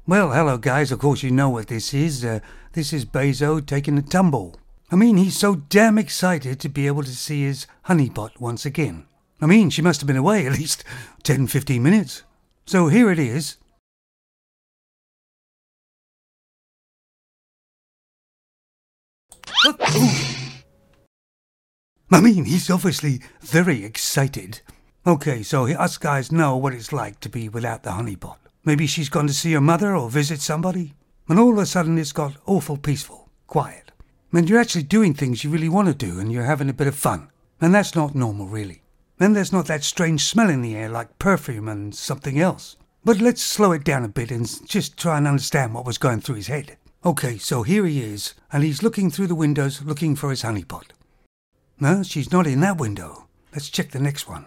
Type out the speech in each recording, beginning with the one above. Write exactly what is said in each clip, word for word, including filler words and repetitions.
Well, hello guys, of course you know what this is. Uh, this is Bezo taking a tumble. I mean, he's so damn excited to be able to see his honeypot once again. I mean, she must have been away at least ten, fifteen minutes. So here it is. I mean, he's obviously very excited. Okay, so us guys know what it's like to be without the honeypot. Maybe she's gone to see her mother or visit somebody, and all of a sudden it's got awful peaceful, quiet. And you're actually doing things you really want to do, and you're having a bit of fun. And that's not normal, really. Then there's not that strange smell in the air like perfume and something else. But let's slow it down a bit and just try and understand what was going through his head. Okay, so here he is, and he's looking through the windows looking for his honeypot. No, she's not in that window. Let's check the next one.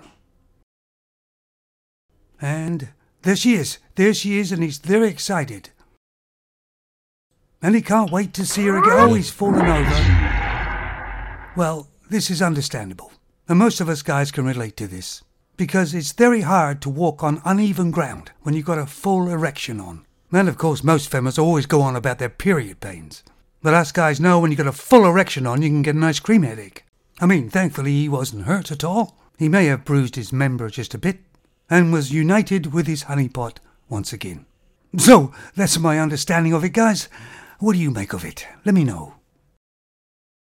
And there she is. There she is, and he's very excited. And he can't wait to see her again. Oh, he's fallen over. Well, this is understandable. And most of us guys can relate to this. Because it's very hard to walk on uneven ground when you've got a full erection on. And of course, most femmes always go on about their period pains. But us guys know when you've got a full erection on, you can get a nice cream headache. I mean, thankfully he wasn't hurt at all. He may have bruised his member just a bit, and was united with his honeypot once again. So, that's my understanding of it, guys. What do you make of it? Let me know.